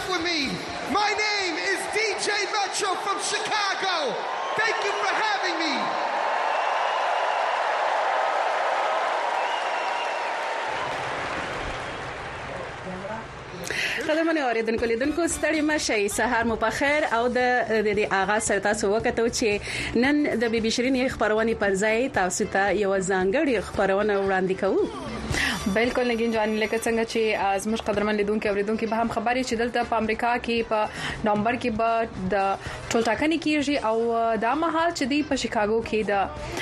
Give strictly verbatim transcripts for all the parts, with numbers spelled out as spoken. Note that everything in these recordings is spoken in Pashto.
with me. My name is D J Metro from Chicago. Thank you for having me. قدمونه اوریدونکو لیدونکو ستړي مشي سهار مو په خیر او د دې آغاز سره تاسو وکړو چې نن د بي بي شيرين خبرونه پر ځای تاسو ته یو ځانګړي خبرونه وړاندې کوو. بالکل نګین جان لکه څنګه چې زموږ قدرمن لیدونکو اوریدونکو به هم خبري چې دلته په امریکا کې په نومبر کې به د ټولټاکنې کیږي او دا مهال چې دی په شیکاګو کې د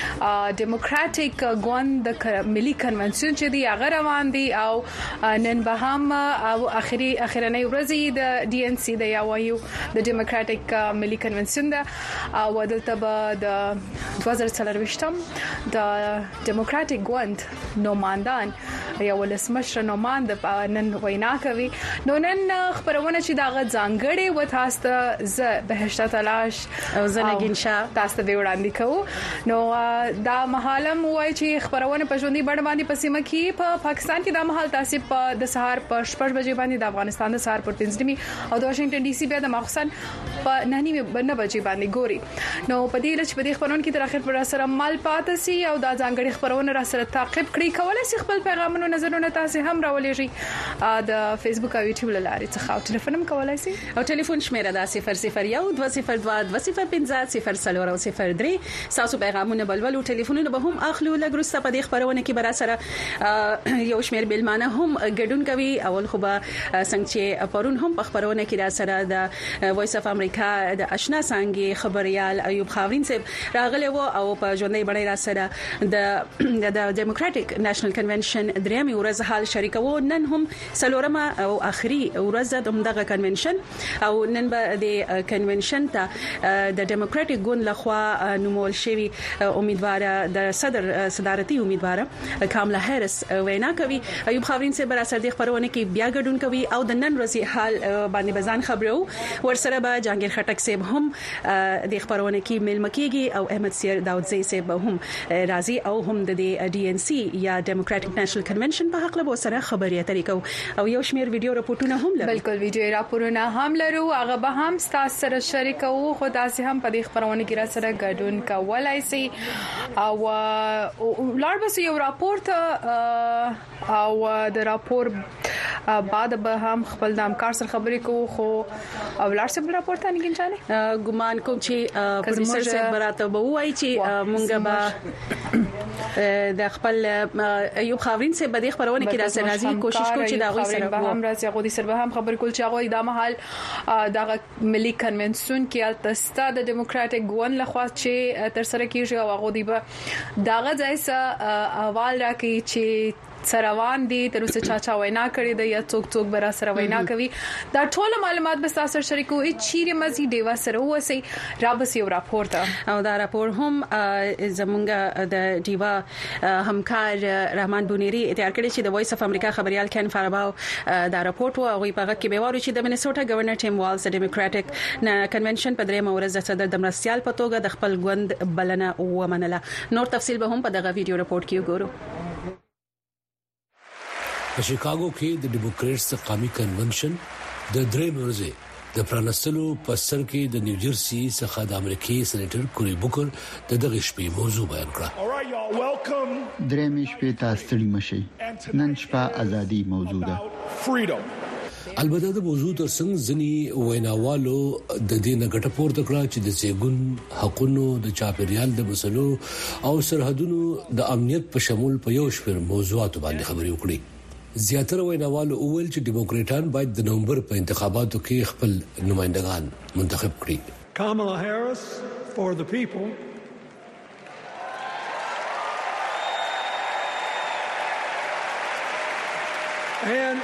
ډیموکراټیک ګوند د ملي کنونشن چې دی هغه روان دي او نن به هم او اخري اخرنۍ ورځ د ډي ان سي د یاوایو د ډیموکراټیک ملي کنونشن دا او دلته به د دوه زره څلرويشتم د ډیموکراټیک ګوند نوماندان یا ولسمشر نومان د نن وینا کوي. نو نن خبرونه چې دا غ ځانګړي و تاسو ته ز بهشت تلاش او زنګین شاه تاسو ته وړاندې کوو. نو دا محالم وای چې خبرونه په ژوندۍ بڼه باندې په سیمه کې په پاکستان کې دا محل تاسو په د سهار په شپږ بجې باندې د افغانستان د سهار په پنځه نیمه او د واشنگټن ډي سي بیا د مخصن په نه نیمه بجې باندې ګوري. نو په دې لچ په دې خبرونه کې تر اخر پر سره مال پاتې سي او دا ځانګړي خبرونه را سره تعقیب کړئ. کولای شئ خپل پیغامونه نظرونه تاسو هم راولېږئ د فیسبوک او یوټیوب لارې څخه او ټلیفون هم کولای شئ او ټلیفون شمیره د صفر صفر یو دوه صفر دوه دوه صفر پنځه صفر څلور او صفر درې. تاسو پیغامونه بلول او ټلیفونونه به هم اخلو. لګرسته په دې خبرونه کې برا سره یو شمیر بیلمانه هم ګډون کوي. اول خو به څنګه چې پرون هم په خبرونه کې را سره د وایس اف امریکا د آشنا څنګه خبريال ایوب خاورین صاحب راغلی وو او په ژوندۍ بڼه را سره د د ډیموکراټیک نېشنل کنونشن درېمې ورځ حال شریکو. نن هم څلورمه او اخري ورځ د دغه کنونشن او نن به د کنونشن ته د ډیموکراټیک ګوند لخوا نومول شوی امیدوار د صدر صدارتي امیدوار کاملا هریس وینا کوي. ایوب خاورین صاحب را سره د خبرونه کې بیا ګډون کوي او د نن ورځې حال باندې بزان خبرو ورسره به جهانگیر خټک صاحب هم د خبرونه کې ملمکیږي او احمد سیر داودزی صاحب هم راضي او هم د ډي ان سي یا ډیموکراټیک نېشنل کنونشن په حق له وسره خبري اترې کو او یو شمیر ویډیو راپورټونه هم لري. بالکل ویډیو راپورونه هم لرو هغه به هم تاسو سره شریکو. خو تاسو هم په دې خبرونه کې را سره ګډون کولای شئ او لار به یو راپورټ او د راپور بعد به هم خپل د همکار سره خبرې کوو. خو او لار سره راپورټ نه کینځانه ګمان کوم چې پروفیسور صاحب براته به وایي چې مونږ به د خپل ایوب خاورین صاحب به د خبرونه کې را سره راځي کوشش کوي چې دا غوي سره به هم راځي غوډي سره به هم خبر کول چې هغه د محل د ملي کنونشن کې التستا د ډیموکراټیک ګوند لخوا چې تر سره کیږي او هغه دی به داغه ځای سره احوال راکړي چې سروان دي تر اوسه چا چا وینا کړی دی یا څوک څوک برا سره وینا کوي. دا ټول معلومات به تاسو سره شریکو. ای چیرې مزي دیوا سره وسی رابس یو راپورټ او دا راپور هم زمونږ د دیوا همکار رحمان بونيري تیار کړی چې د وایس اف امریکا خبريال کین فارباو دا راپورټ و او په هغه کې به وایي چې د منیسوټا گورنر ټیم والز د ډیموکراټیک کنونشن په درېمه ورځ د صدر د مرستيال په توګه د خپل ګوند بلنه ومنله. نور تفصیل به هم په دغه ویډیو راپورټ کې وګورو. په شیکاګو کې د ډیموکریټس قومي کنونشن د درې ورځې د پرانستلو په سر کې د نیوجرسي څخه د امریکای سېنیټر کوری بوکر د دغه شپې موضوع بیان کړه. درې شپې تاسو ستړي مشي. نن شپه ازادي موضوع ده. البته د موضوع تر څنګ ځنی ویناوالو د دې نګټه پورته کړه چې د زیګون حقونو د چاپیریال د مسلو او سرحدونو د امنیت په شمول په یو شمېر موضوعات باندې خبرې وکړي. زیاتره ویناوالو اول چې ډیموکریټان باید د نومبر په انتخاباتو کې خپل نمائندگان منتخب کړي. Kamala Harris for the people and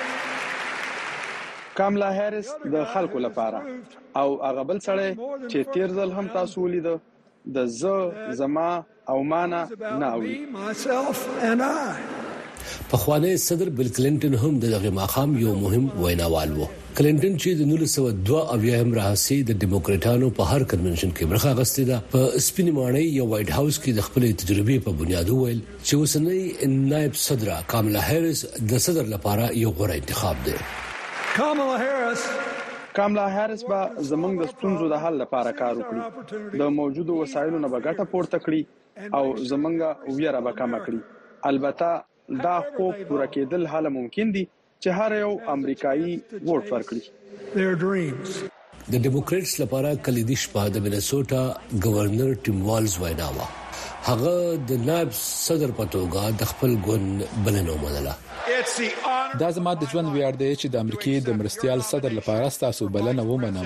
کاملا هریس د خلکو لپاره او هغه بل سره چې تیر ځل هم تاسو ولید د ز زما او مانا ناوي په خوانه صدر بل کلینټن هم دغه مقام یو مهم ویناوال وو. کلینټن چې د نولس سوه دوه اویا هم راهسي د ډیموکراټانو په هر کنونشن کې برخه غستې ده. په سپینې ماڼۍ یو وایټ هاوس کې د خپل تجربې په بنیاد وویل چې اوسنۍ نائب صدر کاملا هریس د صدر لپاره یو غوره انتخاب دی. Kamala Harris کاملا هریس به زمونږ د ستونزو د حل لپاره کار وکړي، د موجودو وسایلو نه به ګټه پورته کړي او زمونږ ویره به کم کړي. البته دا خوب پوره کېدل حاله ممکن دي چې هر یو امریکایي ووټ ورکړي. د ډیموکرټس لپاره کلیدي شپه د مینیسوټا گورنر ټیم والز ویناوه. هغه د نائب صدر په توګه د خپل ګوند بلنه ومنله. دا زما د ژوند ویاړ دی چې د امریکای د مرستيال صدر لپاره تاسو بلنه ومنم.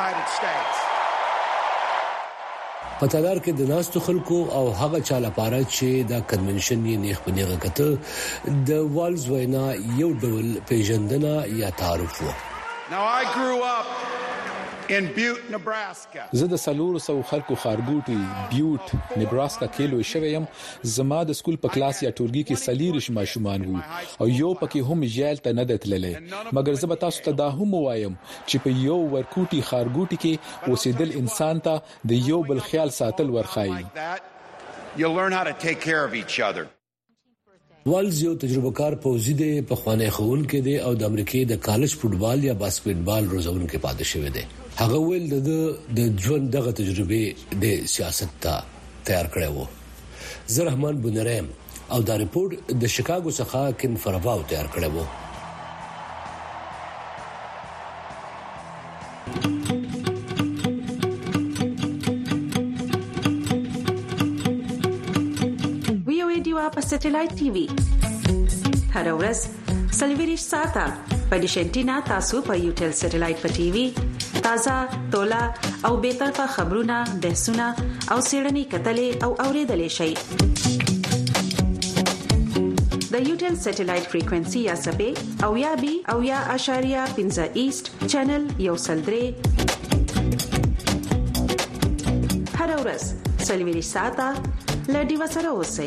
په تدار کې د ناستو خلکو او هغه چا لپاره چې دا کنونشن یې نیخ په نیغه کته د والز وینا یو ډول پیژندنه یا تعارف و. Now I grew up in Butte, Nebraska. زه د سلور سو خلکو خارګوټي بیوټ نیبراسکا کې لوی شوم. زما د سکول په کلاس یا ټولګي کې سلیریش ماشومان وو او یو پکې هم جیل ته نه دتللې، مګر زه به تاسو ته دا هم وایم چې په یو ورکوټي خارګوټي کې اوسېدل انسان ته د یو بل خیال ساتل ورخایي. You learn how to take care of each other. والز یو تجربه کار پوزي دی، په خوانه خون کې دی او د امریکای د کالج فوتبال یا باسکټبال روزون کې پاتې شوی دی. هغه ویل د د ژوند دغه تجربه د سیاست ته تیار کړی وو. زه رحمان بنرم او دا ریپورت د شیکاګو څخه کین فرواو تیار کړی وو. په سټلایټ ټي وي هر ورځ سلویریش ساته په ډیشنټینا تاسو په یوټل سټلایټ په ټي وي تازه تولا او به طرفه خبرونه بحثونه او سیړنی کتلې او اوریدلې شي. د یوټل سټلایټ فریکوئنسي یا سبې او یا بي او یا اشاریه پنځه ایست چینل یو سلدري هر ورځ سلویریش ساته لډي وسره اوسئ.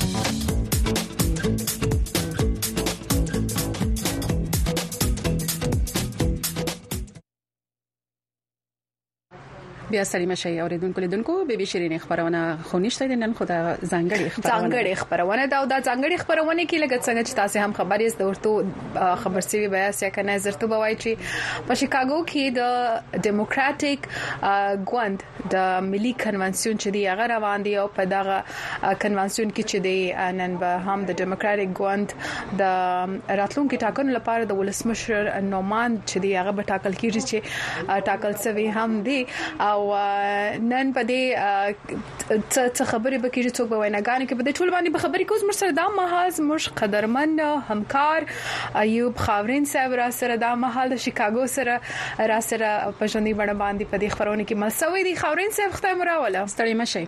بیا سلام شي اوریدونکو لیدونکو به بي شيرين خبرونه خونښت دي نن خدا ځانګړي خبرونه ځانګړي خبرونه دا د ځانګړي خبرونه کې لګت څنګه چې تاسو هم خبرې زده ورته خبر سوي بیا سیا کنه زرته بوای چې په شیکاګو کې د ډیموکراټیک ګوند د ملي کنونسیون چې دی هغه روان دی او په دغه کنونسیون کې چې دی نن به هم د ډیموکراټیک ګوند د راتلونکو ټاکنو لپاره د ولسمشر نومان چې دی هغه به ټاکل کیږي چې ټاکل سوي هم دی او نن په دې څه خبرې به کېږي څوک به ویناګانې کې په دې ټول باندې به خبرې کوم مر سره دا محاذ مش قدرمن همکار ایوب خاورین صاحب را سره دا محل د شیکاګو سره را سره په ژوندۍ بڼه باندې په دې خبرونه کې مسوي دي. خاورین صاحب خدای مراوله ستړي مشي.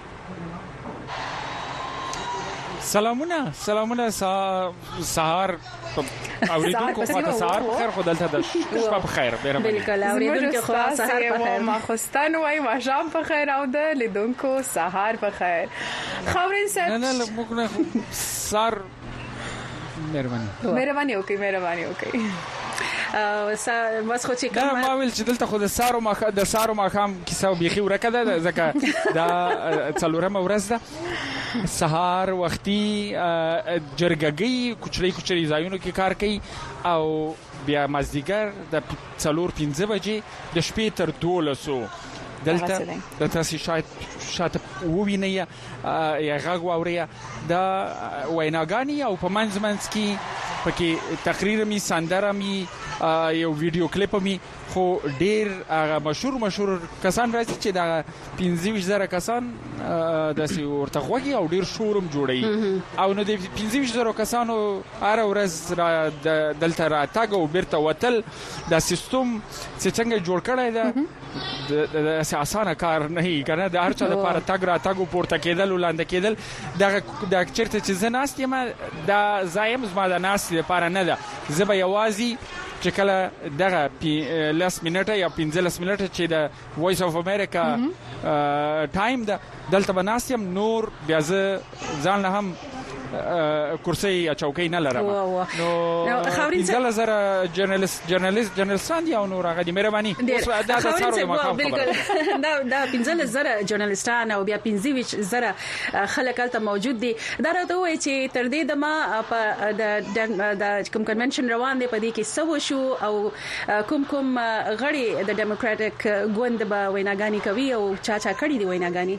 سلامونه سلامونه سهار اوریدونکو خواته سهار بخیر خدالته د شپه بخیر بیره بالکل اوریدونکو خواته سهار بخیر ما خوستان وای ما شام بخیر او د لیدونکو سهار بخیر. خاورین صاحب نه نه موږ نه سار مهرباني مهرباني وکي مهرباني وکي بس خو چې کوم ما ویل چې دلته خو د سارو ما د سارو ما خام کیسه بيخي ورکه ده ځکه دا څلورمه ورځ ده سهار وختي جرګګي کوچړي کوچړي ځایونو کې کار کوي او بیا مازدیګر د څلور پنځه بجې د شپې تر دولسو دلته د تاسو شاید شاته وویني یا غږ واوري دا ویناګانی او په منځ منځ کې پکې تقریر می سندره می یو ویډیو کلیپ می خو ډیر هغه مشهور مشهور کسان راځي چې دا پنځه ویشت زره کسان د ورته غوږی او ډیر شورم جوړي او نو د پنځه ویشت زره کسانو هر ورځ دلته راتګ او بیرته وتل دا سیستم چې څنګه جوړ کړی دا د اساسانه کار نه هی کنه د هر چا لپاره تګ را تګ پورته کېدل ولاند کېدل دا د چرته چې زناست یم دا زایم زما د ناس لپاره نه ده. زه به یوازي چې کله دغه لاس منټه یا پنځلس منټه چې د وایس اف امریکا ټایم ده دلته بناسیم نور بیا زه ځان له هم کرسي یا چوکۍ نه لرم نو خاورین څنګه زره جرنالست جرنالست جرنالستان یا نور هغه د مهرباني اوس دا تاسو ما خبره دا دا پنځل زره جرنالستان او بیا پنځه زره خلک الته موجود دي دا راته وایي چې تر دې د ما په د کوم کنونشن روان دی په دې کې سو شو او کوم کوم غړي د ډیموکراټک ګوند به ویناګانی کوي او چا چا کړي دی ویناګانی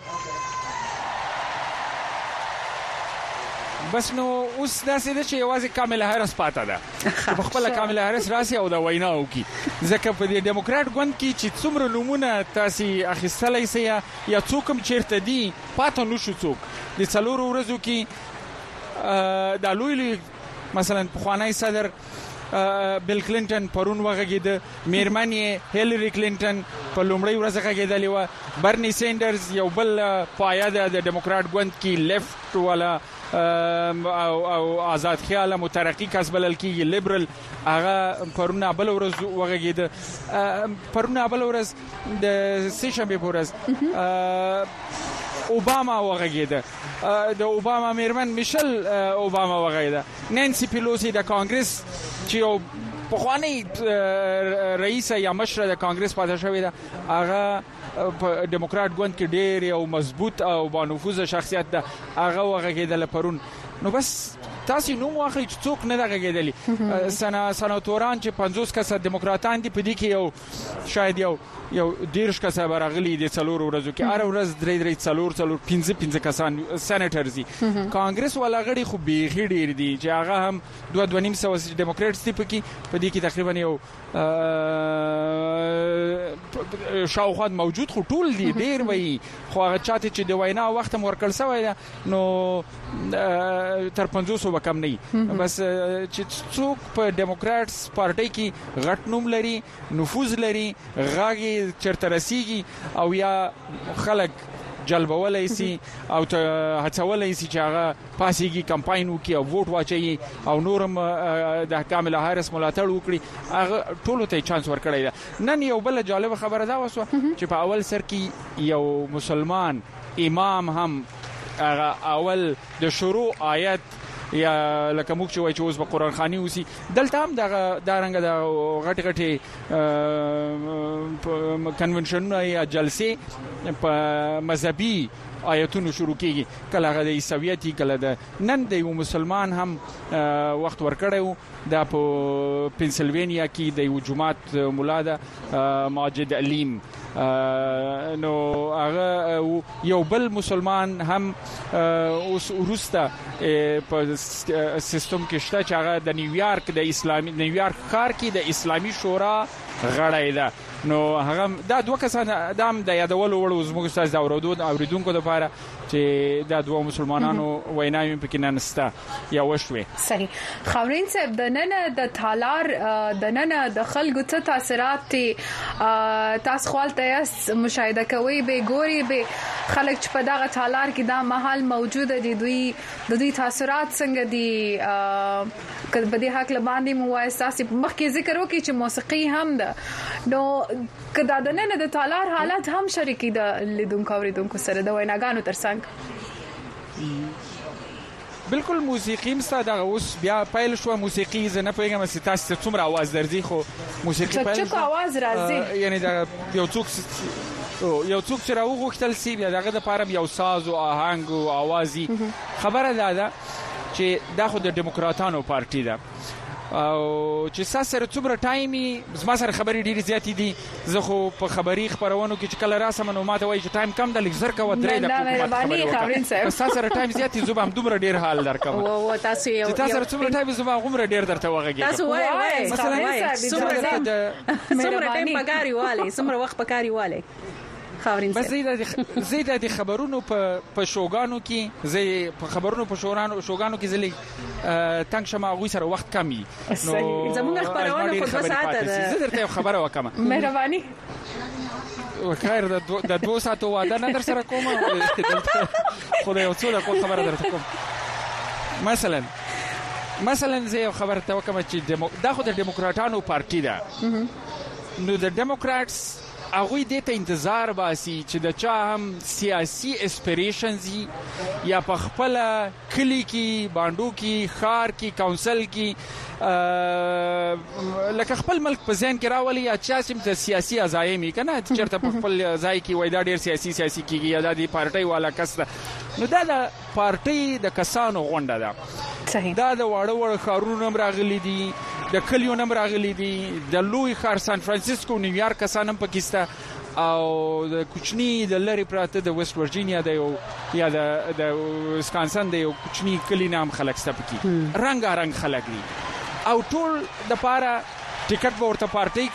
بس نو اوس دا سیده چې یوازې کاملا هارس پاته ده په خپل کاملا هارس راسي او دا وینا وکي ځکه په دې ډیموکراټ ګوند کې چې څومره نمونه تاسو اخیستلای سي یا څوک چیرته دي پاته نشو څوک د څلورو ورځو کې د لوی مثلا خوانی صدر بیل کلینټن پرون وغږید میرمن هیلری کلینټن په لومړی ورځ غږیدلی و برنی سینډرز یو بل پایه د ډیموکراټ ګوند کې لیفت ولا او او آزاد خیال مترقی کس بلل کیږي لیبرل هغه پرونه بل ورځ وغږید پرونه بل ورځ د سه شنبه ورځ اوباما وغږید د اوباما میرمن میشل اوباما وغږید نانسی پیلوسی د کانګرس چې یو پخوانی رئیس یا مشر د کانګرس پاتې شوی دا هغه په ډیموکراټ ګوند کې ډېر او مضبوط او با نفوذ شخصیت ده هغه وغږیدل پرون نو بس تاسو نو واخلئ چې څوک نه دغږیدلی سنا سناتوران چې پنځوس کسه ډیموکراټان دي په دې کې یو شاید یو یو ډیرش کسه برغلی دي څلور ورځو کې هر ورځ درې درې څلور څلور پنځه پنځه کسان سېنیټرز دي کانګرس ولا غړي خو بیخي ډیر دي چې هغه هم دوه دوه نیم سو ډیموکراټس دي په کې په دې کې تقریبا یو شاوخوا موجود خو ټول دي ډیر وي خو هغه چاته چې د وینا وخت ورکړ سوی نو تر پنځوس کم نه بس چې څوک په ډیموکراټس پارټي کې غټ نوم لري نفوذ لري غاګي چرته رسیږي او یا خلک جلبولای سي او ته هڅولای سي چې هغه پاسيږي کمپاین وکي او ووټ واچي او نورم د کاملا هارس ملاتړ وکړي هغه ټولو ته چانس ورکړی دا نن یو بل جالب خبره دا وسو چې په اول سر کې یو مسلمان امام هم هغه اول د شروع آیت یا لکه موږ چې وایي چې اوس به قرآن خواني وسی دلته هم دغه دا رنګه د غټ غټې کنونشنونه یا جلسې په مذهبي آیتونو شروع کیږي کله هغه د عیسویت کله د نن د یو مسلمان هم وخت ورکړی دا په پنسلوانیا کې د یو جماعت مولا ده ماجد علیم نو هغه یو بل مسلمان هم اوس ورسته په سیستم کې شته چې هغه د نیویارک د اسلامي نیویارک ښار کې د اسلامي شورا غړی ده نو هغه دا دوه کسان د هم د یادولو وړ زموږ استاد دا اوریدونکو لپاره چې دا دوه مسلمانانو ویناوي پکې نه نسته یا وشوي صحیح خاورین صاحب د نن د تالار د نن د خلکو څه تاثیرات تاسو خپلته مشاهده کوي به ګوري به خلک چې په دغه تالار کې دا محل موجود دي دوی د دوی تاثیرات څنګه دي کله په دې حق لباندې مو احساس مخکې ذکر وکړي چې موسیقي هم ده نو کدا د نن د تالار حالت هم شریکي د لیدونکو اوریدونکو سره د ویناګانو ترڅنګ بالکل موسیقي مستا دا اوس بیا پایل شو موسیقي زنه پیغام چې تاسو څومره आवाज درځي خو موسیقي پایل چې आवाज راځي یعنی دا یو څوک یو څوک چې راو غوښتل سی بیا دغه د پاره یو ساز او آهنګ او اوازي خبره ده دا چې دا خو د ډیموکراتانو پارټي ده او چې ساسره څومره ټایمي زما سره خبري ډیره زیاتې دي زه خو په خبري خبرونو کې چې کله راسم نو ماته وایي چې ټایم کم د لږ زر کا ودرې د حکومت ساسره ټایم زیاتې زوبم دومره ډیر حال درکم او تاسو یو تاسو څومره ټایم زوبم عمر ډیر درته وغږی تاسو وایي مثلا څومره ټایم پګاری والي څومره وخت پګاری والي خاورین بس زیاده زیاده د خبرونو په په شوګانو کې زی په خبرونو په شورانو شوګانو کې زلی تنگ شمه غوي سره وخت کمی نو زموږ خبرونه په دوه ساعته ده زه درته خبره وکم مهرباني وخیر د دوه ساعتو واده نه در سره کوم خدای او څو د خبره درته کوم مثلا مثلا زه خبره ته وکم چې دا خو د ډیموکراتانو پارټي ده نو د ډیموکراتس هغه دې ته انتظار باسي چې د چا هم سیاسي اسپیریشنز یا په خپل کلی کې باندو کې خار کې کونسل کې لکه خپل ملک په ځین کې راولي یا چې سم د سیاسي ازایمي کنه چیرته په خپل ځای کې وای دا ډیر سیاسي سیاسي کېږي یا د پارټي والا کس ده نو دا د پارټي د کسانو غونډه ده صحیح دا د واړه واړه خارونو راغلي دي د کلیو نم راغلي دي د لوی خار سان فرانسیسکو نیویارک کسانم پکستا او د کوچنی د لری پراته د ویست ورجینیا د یا د د وسکانسن د کوچنی کلی نام خلک ستپکی رنگ رنگ خلک دي او ټول د پاره ټیکټ ورته پارټي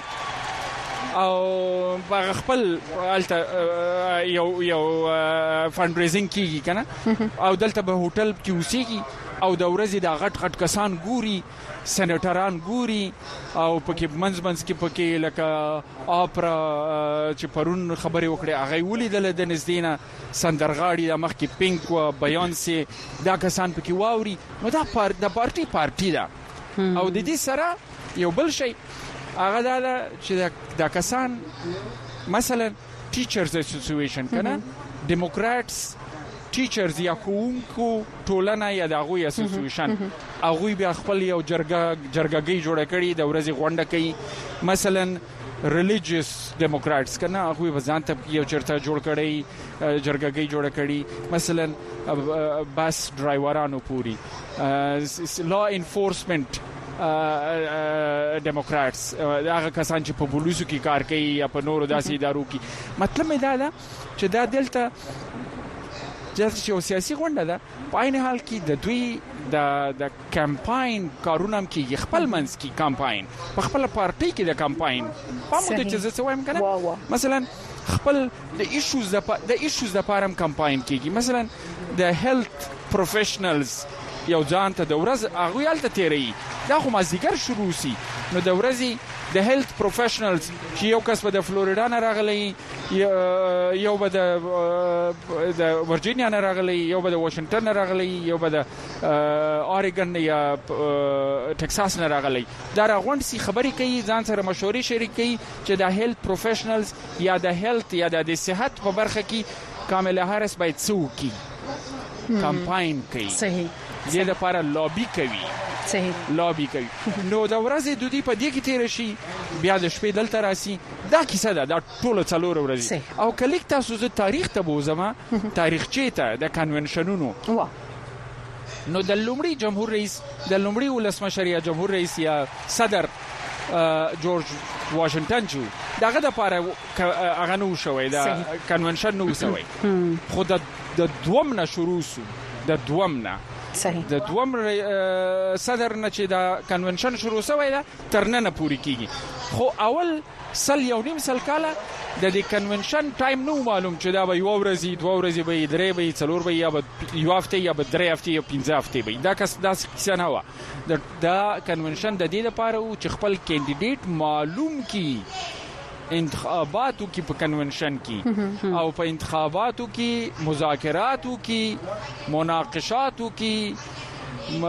کړی او په خپل الته یو یو فند ریزینګ کیږي کنه او دلته به هوټل کې اوسېږي او د ورځې د غټ غټ کسان ګوري سېنیټران ګوري او پکې منځ منځ کې پکې لکه اپرا چې پرون خبرې وکړې هغه ولیدل د نزدینا سندرغاړي د مخ کې پینک او بیانسي دا کسان پکې واوري نو دا پر د پارټي پارټي دا او د دې سره یو بل شي هغه دا چې دا کسان مثلا ټیچرز اسوسییشن کنه ډیموکراتس ټیچرز یا کوونکو ټولنه یا د غوي اسوسییشن هغه بیا خپل یو جرګه جرګګي جوړه کړي د ورځي غونډه کوي مثلا ریلیجیس ډیموکراتس کنه هغه به ځان ته یو چرته جوړ کړي جرګګي جوړه کړي مثلا بس ډرایورانو پوری لا انفورسمنت ډیموکراتس هغه کسان چې په پولیسو کې کار کوي یا په نورو داسې ادارو کې مطلب دا ده چې دا دلته چې یو سیاسي غونډه ده په عین حال کې د دوی د د کمپاین کارونه کې خپل منځ کې کمپاین په خپل پارټي کې د کمپاین په موده چې زه څه وایم کنه مثلا خپل د ایشوز د ایشوز د پارم کمپاین کېږي مثلا د هیلث پروفیشنلز یو ځان ته د ورځ هغه یالته تیری دا خو مازیګر شروع سي نو د ورځې د هیلث پروفیشنلز چې یو کس په د فلوریدا نه راغلی یو به د د ورجینیا نه راغلی یو به د واشنگټن نه راغلی یو به د اوريګن یا ټکساس نه راغلی دا راغونډ سي خبرې کوي ځان سره مشورې شریک کوي چې د هیلث پروفیشنلز یا د هیلث یا د صحت په برخه کې کاملا هارس باید څوکي کمپاین کوي صحیح دې لپاره لابي کوي صحیح لابي کوي نو د ورځې د دې په دې کې تیر شي بیا د شپې دلته راسي دا کیسه ده دا ټول څلور ورځې او کلیک تاسو زه تاریخ ته بوزما تاریخچې ته د کنونشنونو نو د لومړي جمهور رئیس د لومړي ولسمشر یا جمهور رئیس یا صدر جورج واشنگټن چې دغه د لپاره هغه نو شوی دا کنونشن نو شوی خو د دوم نه شروع سو د دوم نه صحیح د دوم صدر نه چې دا کنونشن شروع شوی دا ترنه پوری کیږي خو اول سل یو نیم سل کاله د دې کنونشن ټایم نو معلوم چې دا به یو ورځي دوه ورځي به درې به څلور به یا به یو هفته یا به درې هفته یا پنځه هفته به دا کس داس څه نه و د دا کنونشن د دې لپاره چې خپل کینډیډیټ معلوم کی انتخاباتو کې په کنونشن کې او په انتخاباتو کې مذاکراتو کې مناقشاتو کې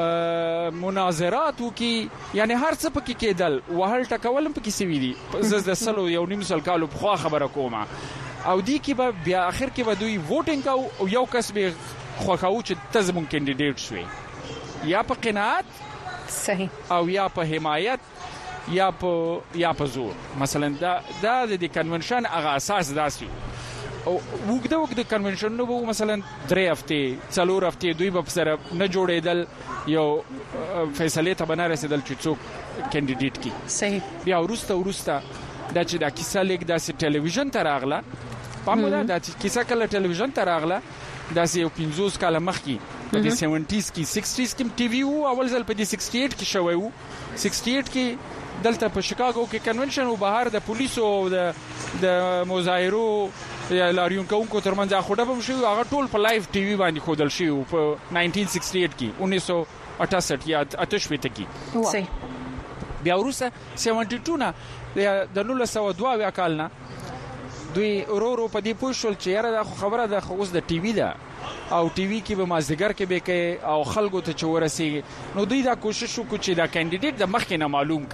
مناظراتو کې یعنی هر څه پکې کېدل وهل ټکول پکې سوي دي زه د سلو یو نیم سل کالو په خبره کوم او دی کې به بیا اخر کې به دوی ووټینګ او یو کس به خوښاو چې تزمون کینډیډیټ شوی یا په قناعت صحیح او یا په حمایت یا په یا په زور مثلا دا دا د کنونشن هغه اساس داسي او وګړو وګړو کنونشن نو مثلا درې هفته څلور هفته دوی په سره نه جوړېدل یو فیصله ته بنا رسیدل چې څوک کینډیډیټ کی صحیح بیا ورسته ورسته دا چې دا کیسه لیک داسې ټلویزیون ته راغله پامو دا چې کیسه کله ټلویزیون ته راغله داسې یو پنځوس کاله مخکې په دې سیونټیز کې سکسټیز کې ټي وي او اول ځل په دې سکسټي ایټ کې شوی وو سکسټي ایټ کې دلته په شیکاګو کې کنونشن او بهر د پولیسو او د د مظاهرو یا لاریون کوونکو ترمنځ خوده به شي هغه ټول په لایو ټي وي باندې خودل شي په نایزده سکسټي ایټ کې उन्नीस सौ अड़सठ یا अट्ठासी کې صحیح بیا ورسره سیونټي ټو نه د نولس سوه دوه کال نه دوی ورورو په دې پوښول چې یاره دا خبره ده خو اوس د ټي وي ده او ټي وي کې به مازدیګر کې به کې او خلکو ته چورسي نو دوی دا کوشش وکړي چې دا کینډیډیټ د مخکې نه معلوم کا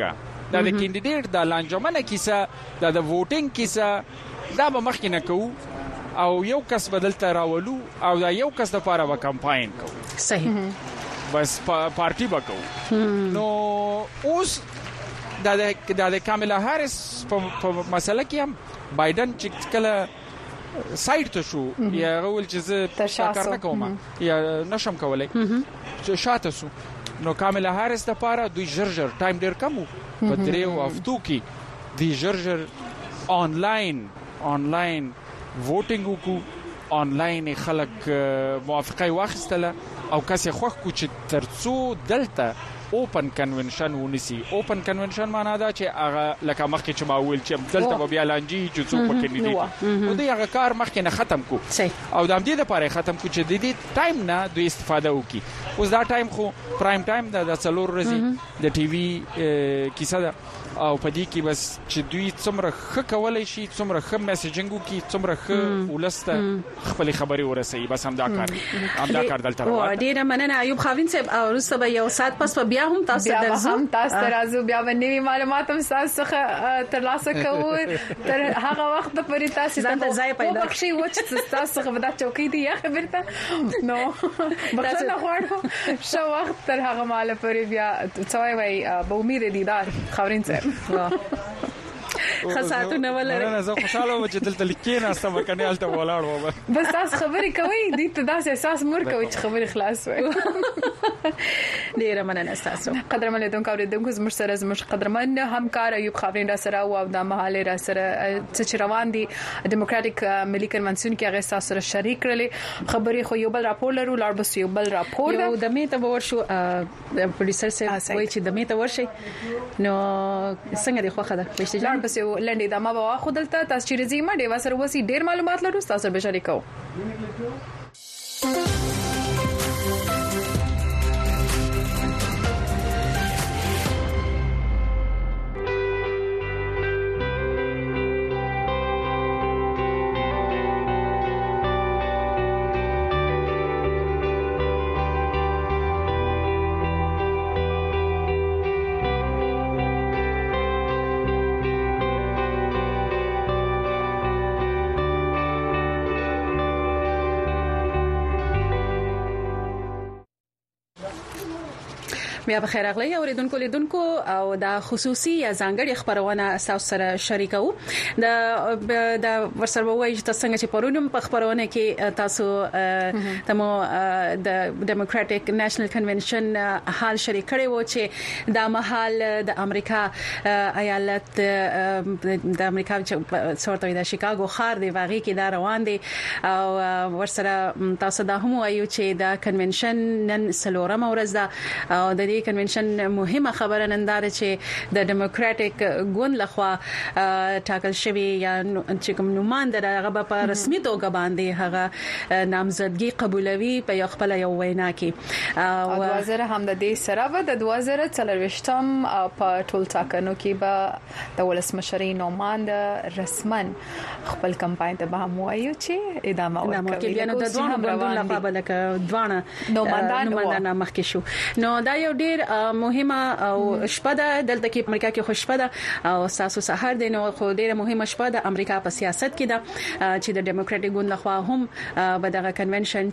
دا د کینډیډیټ د لانجمنه کیسه د ووټینګ کیسه دا به مخکې نه کوو او یو کس بدلته راولو او دا یو کس د لپاره به کمپاین کوو صحیح بس پارټي به کوو نو اوس دا د کاملا هاریس په مسله کې هم بایدن چې کله سایډ ته شو یا غول چې زه کار نه کوم یا نشم کولای چې شاته سو نو کاملا هاریس د لپاره دوی جرجر ټایم ډیر کم په دریو هفتو کې دی جرجر آنلاین آنلاین ووټینګ وکړو آنلاین خلک موافقه واخیستله او کس خوښ کو چې ترڅو دلته اوپن کنونشن ونسی اوپن کنونشن معنا دا چې هغه لکه مخکې چې ما ویل چې دلته بیا لانجی چې څوک پکې نه دي نو دوی هغه کار مخکې نه ختم کو او د دې لپاره ختم کو چې د دې ټایم نه دوی استفاده وکړي اوس دا ټایم خو پرایم ټایم د څلور ورځې د ټي وي کیسه ده او په دې کې بس چې دوی څومره ښه کولای شي څومره ښه میسیجینګ وکړي څومره ښه ولسته خپل خبري ورسوي بس هم دا کار هم دا کار دلته راوړي ډیره مننه ایوب خاوین صاحب او وروسته به یو سات پس په بیا هم تاسو درځو هم تاسو راځو بیا باندې معلومات هم تاسو څخه ترلاسه کوو تر هغه وخت پورې تاسو ځان ته ځای پیدا کړئ و چې تاسو خبره چوکۍ دی یا خبرته نو بخښنه غواړم شو وخت تر هغه مال پورې بیا څوای وای به امید دي دار خاورین صاحب خاصاتونه ولري نه زه خوشاله وم چې دلته لیکینه سم کنه الته ولاړ و بس تاسو خبرې کوي دې ته داسې احساس مور کوي چې خبرې خلاص وي ډیره مننه تاسو قدرمن لیدونکو اوریدونکو زموږ سره زموږ قدرمن همکار ایوب خاورین را سره او د مهاله را سره چې روان دي ډیموکراټک ملي کنونسیون کې هغه تاسو سره شریک کړل خبرې خو یو بل راپور لرو لاړ بس یو بل راپور یو د میته ورشو پروډوسر سره وایي چې د میته ورشي نو څنګه دی خوخه ده پښتو لاړ بس یو لنډې د ما بوا خودلته تاسو چې رزي ما ډیوا سره وسی ډیر معلومات لرو تاسو به شریکو بیا بخیر اغلی اوریدونکو لیدونکو او د خصوصي یا ځانګړي خبرونه تاسو سره شریکو د د ورسره وایي چې تاسو څنګه چې پرونم په خبرونه کې تاسو تمو د ډیموکراټک نېشنل کنونشن حال شریک کړي وو چې د محل د امریکا ایالت د امریکا چې څورته د شیکاګو ښار دی واغې کې دا روان دي او ورسره تاسو د هم وایو چې د کنونشن نن سلورم ورځ ده او د کنونشن مهمه خبره ننداره چې د ډیموکراټک ګوند لخوا ټاکل شوی یا چې کوم نوماند هغه په رسمي توګه باندې هغه نامزدګي قبولوي په یو خپل یو وینا کې او وزیر هم د دې سره به د دوه زره څلرويشتم په ټول ټاکنو کې به د ولسمشري نوماند رسمن خپل کمپاین ته به هم وایو چې ادامه ورکوي بیا نو د دوه ګوندونو لخوا به لکه دوه نوماندان مخکې شو نو دا یو ډیر مهمه او شپه ده دلته کې امریکا کې خوشبه ده او تاسو سحر دین او خو ډیره مهمه شپه ده امریکا په سیاست کې ده چې د ډیموکراټک ګوند لخوا هم به دغه کنونشن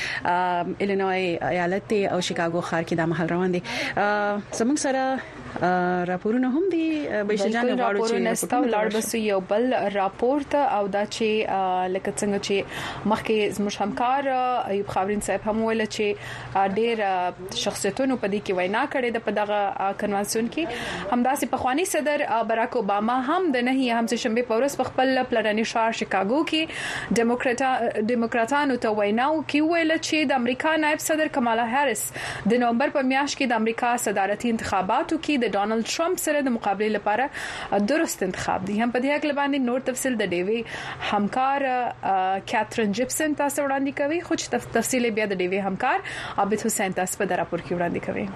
چې ایلینوی ایالت او شیکاګو ښار کې د محل روان دي زموږ سره راپورونه هم دي بهشجان غواړو چې نستاو لاړ بس یو بل راپورت او دا چې لکه څنګه چې مخکې زموږ همکار ایوب خاورین صاحب هم ویل چې ډیر شخصیتونو په دې کې وینا کړې ده په دغه کنونسیون کې همداسې پخوانی صدر باراک اوباما هم د نه هم چې شنبه پورس په خپل پلاني شهر شیکاګو کې ډیموکراټا ډیموکراټانو ته ویناو کې ویل چې د امریکا نائب صدر کمالا هریس د نومبر په میاشت کې د امریکا صدارتي انتخاباتو کې د ډونالد ټرمپ سره د مقابله لپاره درست انتخاب دي هم په دې اړه باندې نور تفصیل د ډیوی همکار کاترین جپسن تاسو وړاندې کوي خو چې تفصیل بیا د ډیوی همکار عابد حسین تاسو په راپور کې وړاندې کوي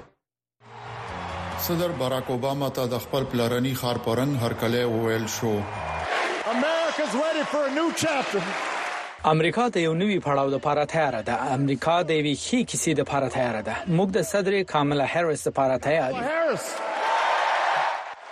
صدر باراک اوباما ته د خپل پلرني خار پرنګ هرکله وویل شو America's ready for a new chapter. امریکا ته یو نوی پړاو د لپاره تیار ده امریکا د وی خي کیسې د لپاره تیار ده موږ د صدر کاملا هریس لپاره تیار یو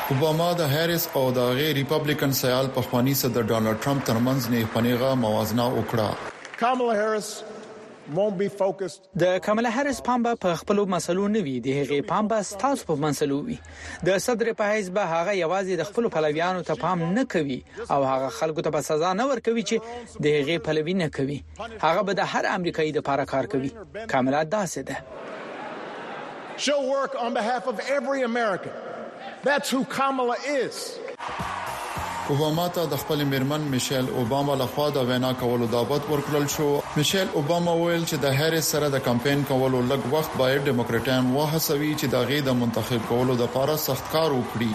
اوباما د هریس او د غیر ریپبلیکن سیال په خواني صدر ډونالد ټرمپ ترمنځ نه پنیغه موازنه وکړه. Kamala Harris won't be focused. د کاملا هریس پام په خپل مسلو نه وي، د هغه پام به تاسو په مسلو وي. د صدر په حیث به هغه یوازې د خپل پلویانو ته پام نه کوي او هغه خلکو ته په سزا نه ورکوي چې د هغه پلوی نه کوي. هغه به د هر امریکایي د لپاره کار کوي. کاملا داسې ده. She'll work on behalf of every American. That's who Kamala is. اوباما ته د خپل میرمن میشل اوباما لخوا د وینا کولو دعوت ورکړل شو. میشل اوباما ویل چې د هریس سره د کمپاین کولو لږ وخت باید ډیموکراټان وهڅوي چې د غي د منتخب کولو لپاره سخت کار وکړي.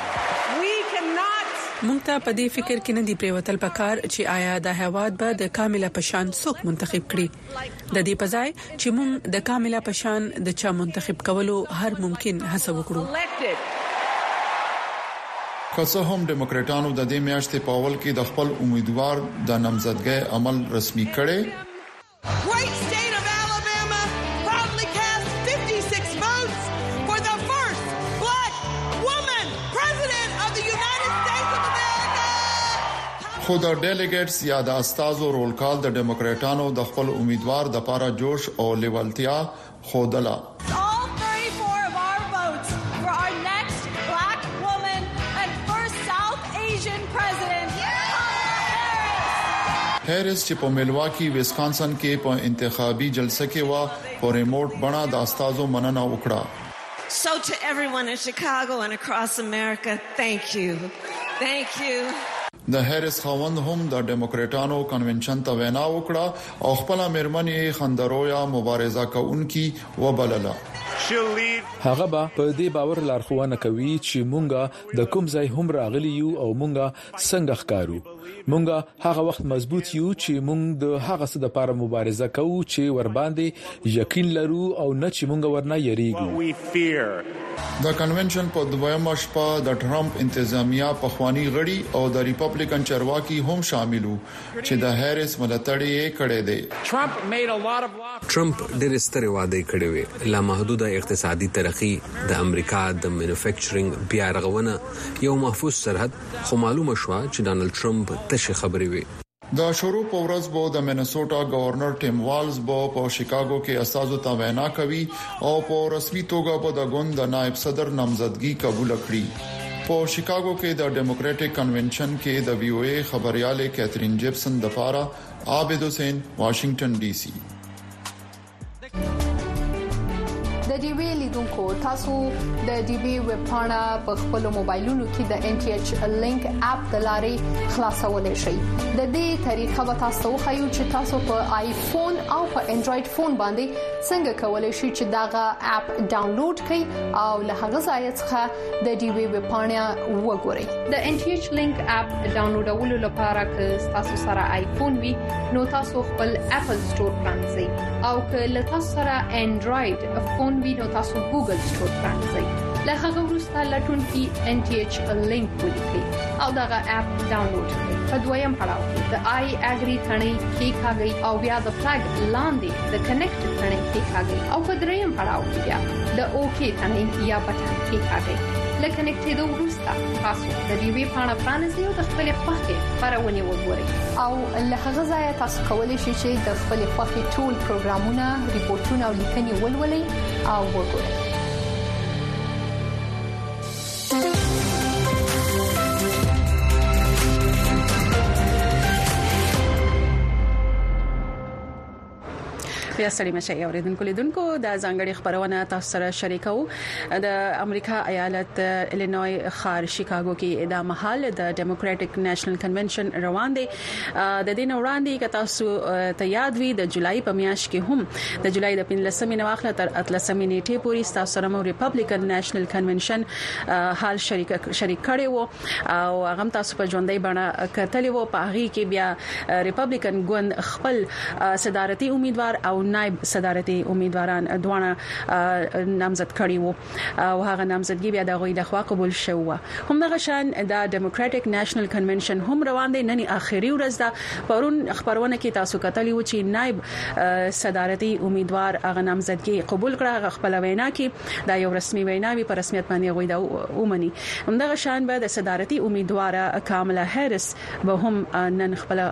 مونږ ته په دې فکر کې نه دی پریوتل پکار چې آیا د هواد به د کامله پشان څوک منتخب کړي. د دې په ځای چې مونږ د کامله پشان د چا منتخب کولو هر ممکن هڅه وکړو. که څه هم ډیموکراټانو د دې میاشتې په اول کې د خپل امیدوار د نامزدګۍ عمل رسمي کړي. Great state of Alabama proudly cast fifty-six votes for the first black woman president of the United States of America. خو د ډیلیګیټس یا د استازو رول کال د ډیموکراټانو د خپل امیدوار د لپاره جوش او لیوالتیا خودله. هریس چې په ملواکی ویسکانسن کې په انتخابي جلسه کې وا په ریموټ بڼه د استازو مننه وکړه. So to everyone in Chicago and across America, thank you. Thank you. د هریس خوند هم د ډیموکراټانو کنونشن ته وینا وکړه او خپل میرمنې خندرویا مبارزه کوونکی وبلله. هغه به په دې باور لارښوونه کوي چې مونږه د کوم ځای هم راغلی یو او مونږه څنګه ښکارو. مونږه هغه وخت مضبوط یو چې مونږ د هغه څه د لپاره مبارزه کوو چې ور باندې یقین لرو او نه چې مونږ ورنه یریږو. د کنونشن په دویمه شپه د ټرمپ انتظامیه په خواني غړي او د ریپبلیکن چارواکي هم شاملو چې د هریس ملاتړ یې کړی دی. ټرمپ ډېر ستر وعده کړی وی لا محدوده اقتصادي ترقی د امریکا د مینوفیکچرینګ بیا رغونه یو محفوظ سرحد خو معلومه شو چې ډانلډ ټرمپ تشه خبري وی. د شروع په ورځ بو د مینیسوټا گورنر ټیم والز بو په شیکاګو کې استازو ته وینا کوي او په رسمي توګه په د ګوند د نائب صدر نامزدګي قبول کړي. په شیکاګو کې د ډیموکراټک کنونشن کې د وی او ای خبرياله کیترین جیپسن د پاره عابد حسین واشنگټن ډي سي. د ډي وی لیدونکو تاسو د ډي وی ویب پاڼه په خپل موبایلونو کې د ان ټي ایچ لینک اپ د لارې خلاصولای شئ. د دې طریقه به تاسو خو چې تاسو په آیفون او په انډراید فون باندې څنګه کولای شئ چې داغه اپ ډاونلوډ کړئ او له هغه ځای څخه د ډي وی ویب پاڼه وګورئ. د ان ټي ایچ لینک اپ ډاونلوډولو لپاره که تاسو سره آیفون وي نو تاسو خپل اپل سٹور پرانځئ او که له تاسو سره انډراید فون وي نو تاسو ګوګل سٹور پرانځئ. له هغه وروسته لټون کې ان ټي ایچ لینک ولیکئ او دغه اپ ډاونلوډ کړئ. په دویم پړاو کې د آی اګری ثنې کې کاږئ او بیا د فلګ لاندې د کنیکټ ثنې کې کاږئ او په دریم پړاو کې بیا د اوکی ثنې یا بټن کې کاږئ. لکه کنیکټېدو وروسته تاسو د ډي وی پاڼه پرانیزئ او د خپل خوښې خبرونه وګورئ او له هغه ځای تاسو کولی شئ چې د خپل خوښې ټول پروګرامونه، ریپورتونه او لیکنې ولولئ او وګورئ. بیا ستړي مشه اوریدونکو لیدونکو د ځانګړي خبرونه تاسو سره شریکو. د امریکا ایالت الینوی ښار شیکاګو کې د مهال د ډیموکراټک نېشنل کنونشن روان دي. د دین وړاندې ک تاسو ته یاد وي د جولای په میاشت کې هم د جولای د پنځلسمې نه واخله تر اتلسمې نیټې پورې تاسو سره مو ریپبلیکن نېشنل کنونشن حال شریک شریک کړي وو او هغه تاسو په ژوندۍ بڼه کتلې وو. په هغه کې بیا ریپبلیکن ګوند خپل صدارتي امیدوار او نائب صدارتي امیدواران دوانه نامزد کړي وو او هغه نامزدګي بیا د غوي د خوا قبول شو. همدغه شان د ډیموکراټک نېشنل کنونشن هم روان دي. نن اخري ورځ ده. پرون خبرونه کې تاسو کتلی و چې نائب صدارتي امیدوار هغه نامزدګي قبول کړه. خپل وینا کې دا یو رسمي وینا وی په رسمیت باندې غوي دا اومني. همدغه شان به د صدارتي امیدوار کاملا هریس به هم نن خپل